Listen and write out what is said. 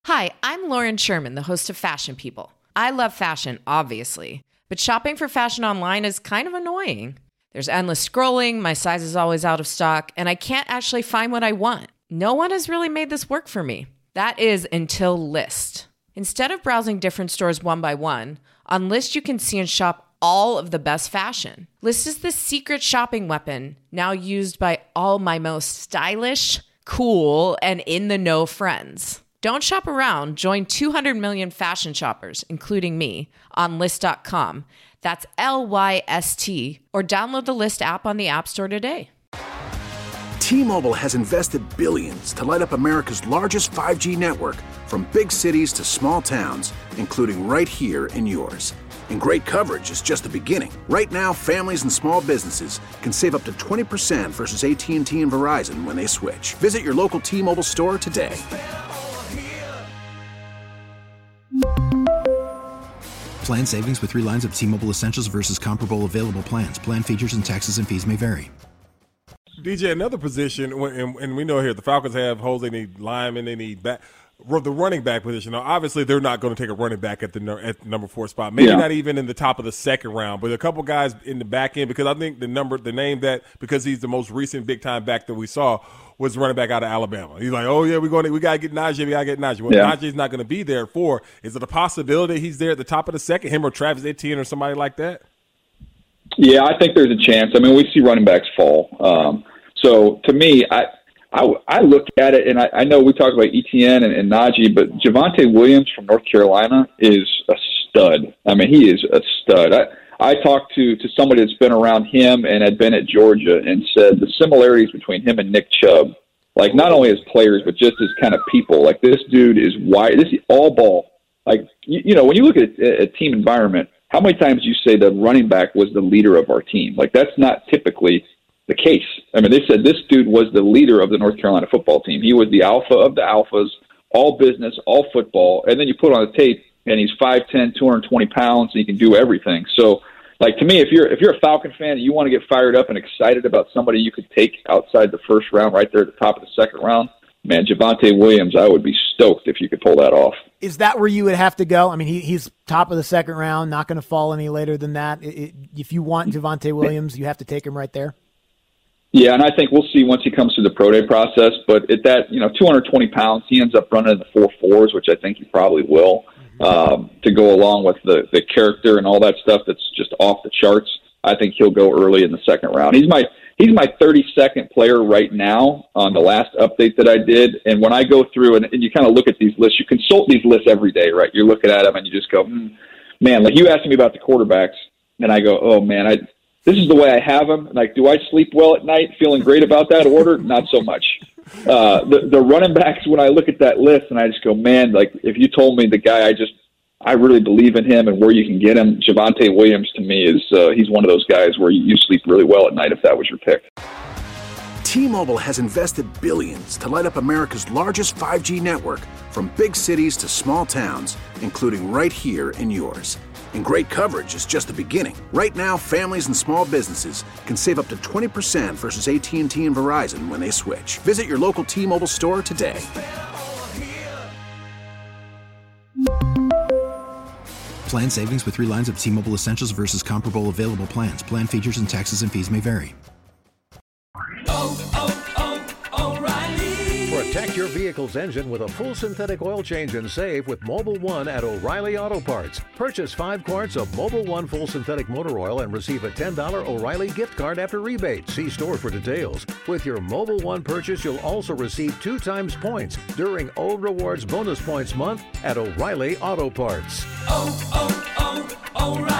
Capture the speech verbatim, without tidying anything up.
Hi, I'm Lauren Sherman, the host of Fashion People. I love fashion, obviously, but shopping for fashion online is kind of annoying. There's endless scrolling, my size is always out of stock, and I can't actually find what I want. No one has really made this work for me. That is until Lyst. Instead of browsing different stores one by one, on Lyst you can see and shop all of the best fashion. Lyst is the secret shopping weapon, now used by all my most stylish, cool, and in-the-know friends. Don't shop around. Join two hundred million fashion shoppers, including me, on Lyst dot com. That's L Y S T. Or download the Lyst app on the App Store today. T-Mobile has invested billions to light up America's largest five G network, from big cities to small towns, including right here in yours. And great coverage is just the beginning. Right now, families and small businesses can save up to twenty percent versus A T and T and Verizon when they switch. Visit your local T-Mobile store today. Plan savings with three lines of T-Mobile Essentials versus comparable available plans. Plan features and taxes and fees may vary. D J, another position, and, and we know here the Falcons have holes. They need linemen, they need back, the running back position. Now, obviously, they're not going to take a running back at the at the number four spot. Maybe yeah. not even in the top of the second round, but a couple guys in the back end, because I think the number, the name that, because he's the most recent big time back that we saw, was running back out of Alabama. He's like, oh yeah, we're going to, we got to get Najee, we got to get Najee. Well, yeah. Najee's not going to be there at four. Is it a possibility he's there at the top of the second, him or Travis Etienne or somebody like that? Yeah, I think there's a chance. I mean, we see running backs fall. Um, so to me, I, I, I look at it, and I, I know we talk about Etienne and, and Najee, but Javonte Williams from North Carolina is a stud. I mean, he is a stud. I, I talked to, to somebody that's been around him and had been at Georgia and said the similarities between him and Nick Chubb, like not only as players, but just as kind of people. Like this dude is wide. This is all ball. Like, you, you know, when you look at a, a team environment, how many times do you say the running back was the leader of our team? Like that's not typically the case. I mean, they said this dude was the leader of the North Carolina football team. He was the alpha of the alphas, all business, all football. And then you put on the tape, and he's five ten, two hundred twenty pounds, and he can do everything. So, like, to me, if you're if you're a Falcon fan and you want to get fired up and excited about somebody you could take outside the first round, right there at the top of the second round, man, Javonte Williams, I would be stoked if you could pull that off. Is that where you would have to go? I mean, he, he's top of the second round, not going to fall any later than that. It, it, if you want Javonte Williams, you have to take him right there. Yeah, and I think we'll see once he comes through the pro day process. But at that, you know, two hundred twenty pounds, he ends up running in the four fours, which I think he probably will, um, to go along with the, the character and all that stuff that's just off the charts. I think he'll go early in the second round. He's my he's my thirty-second player right now on the last update that I did. And when I go through and, and you kind of look at these lists, you consult these lists every day, right? You're looking at them and you just go, hmm, man, like you asked me about the quarterbacks, and I go, oh, man, I – this is the way I have them. Like, do I sleep well at night, feeling great about that order? Not so much. Uh, the, the running backs, when I look at that list and I just go, man, like if you told me the guy I just, I really believe in him and where you can get him, Javonte Williams to me is, uh, he's one of those guys where you, you sleep really well at night if that was your pick. T-Mobile has invested billions to light up America's largest five G network, from big cities to small towns, including right here in yours. And great coverage is just the beginning. Right now, families and small businesses can save up to twenty percent versus A T and T and Verizon when they switch. Visit your local T-Mobile store today. Plan savings with three lines of T-Mobile Essentials versus comparable available plans. Plan features and taxes and fees may vary. Oh, oh, oh, O'Reilly. Protect your vehicle's engine with a full synthetic oil change and save with Mobil one at O'Reilly Auto Parts. Purchase five quarts of Mobil one full synthetic motor oil and receive a ten dollars O'Reilly gift card after rebate. See store for details. With your Mobil one purchase, you'll also receive two times points during O Rewards Bonus Points Month at O'Reilly Auto Parts. Oh, oh, oh, O'Reilly.